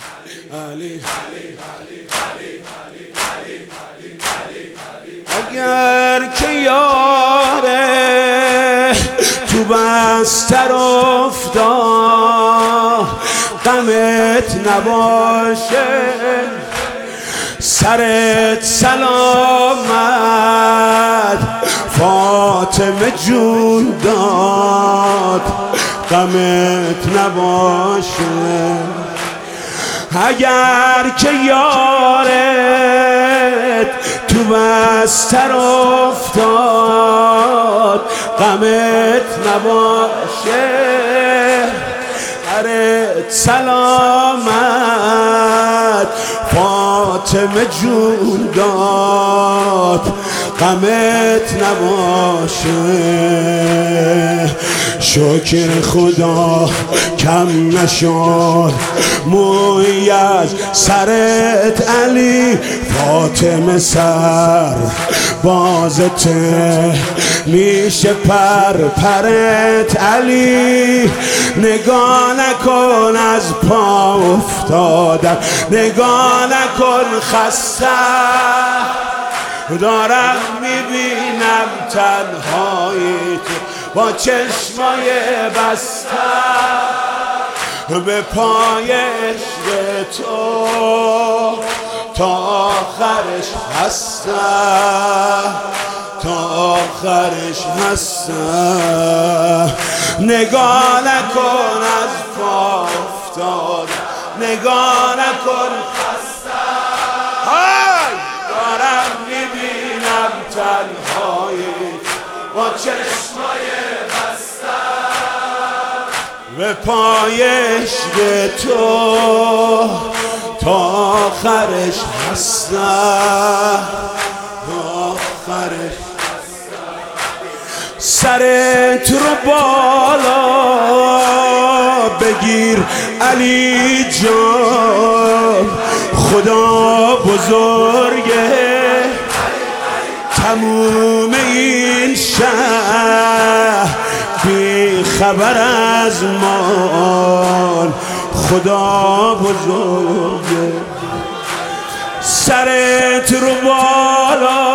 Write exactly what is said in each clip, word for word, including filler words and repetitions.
علی اگر که یاره تو بستر افتاد غمت نباشه سرت سلامت فاطمه جون داد غمت نباشه اگر که یارت تو بستر افتاد غمت نباشه سرت سلامت فاطمه جون داد غمت نباشه شکر خدا کم نشد موی از سرت علی فاطمه سر بازته میشه پر پرت علی نگاه نکن از پا افتادن نگاه نکن خسته دارم میبینم تنهایی تو با چشمای بسته به پای عشق تو تا آخرش هستم تا آخرش هستم نگاه نکن از پا افتاد نگاه نکن خسته دارم میبینم تنهایی با چشمای بسته به پای عشق تو تا آخرش هستم تا آخرش سرت رو بالا بگیر علی جان خدا بزرگه تموم این شهر بی خبر از ما خدا بزرگه سرت رو بالا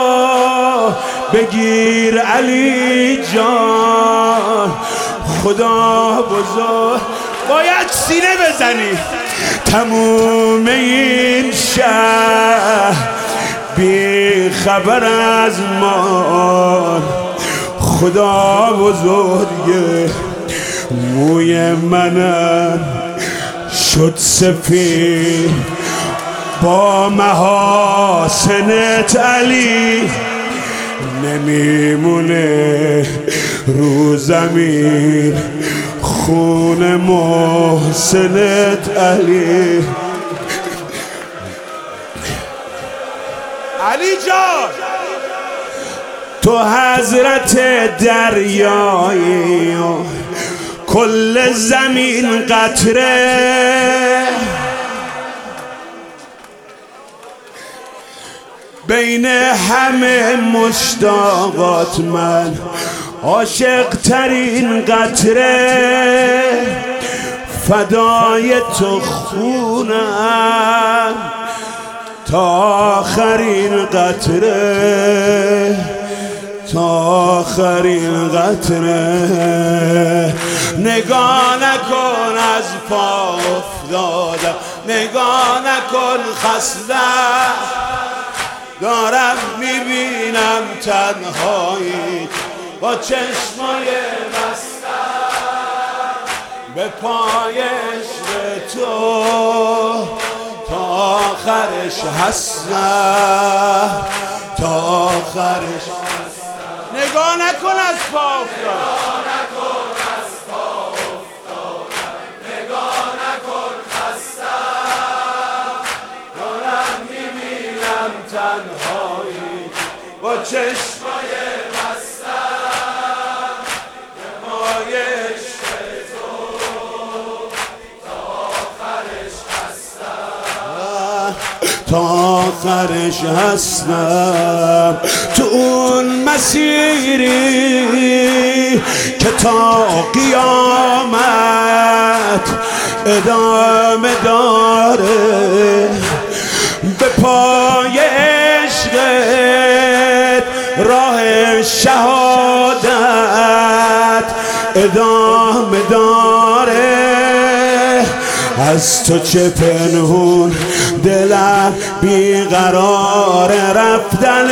بگیر علی جان خدا بزرگ باید سینه بزنی تموم این شهر بی خبر از ما خدا بزرگه موی منم شد سفید با محاسنت علی نمیمونه رو زمین خون محسنت علی علی جان تو حضرت دریایی کل زمین قطره بین همه مشتاقات من عاشق ترین قطره فدای تو خونم تا آخرین قطره تا آخرین قطره نگاه نکن از پا افتادم نگاه نکن خسته دارم میبینم تنهایی با چشمای بسته به پای عشق تو تا آخرش هستم تا آخرش نگاه نکن از پا افتادم نگاه نکن خسته دارم میبینم تنهایی با چشمای بسته به پای عشق تو تا آخرش هستم تا آخرش هستم تو اون مسیری که تا قیامت ادامه دار داره به پای عشقت راه شهادت ادامه داره. از تو چه پنهون دلم بیقرار رفتن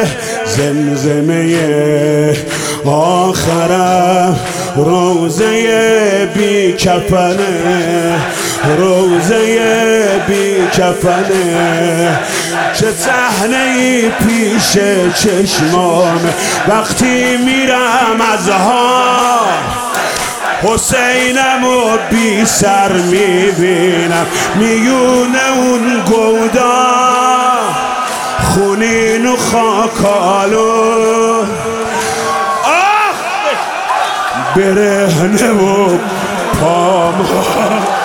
زمزمه آخرم روزه بی کفنه روزه بی کفنه. چه صحنه‌ای پیش چشمام وقتی میرم از ها حسینمو بی سر میبینم میونه اون گودا خونین و خاکالو آخ برهنه و پام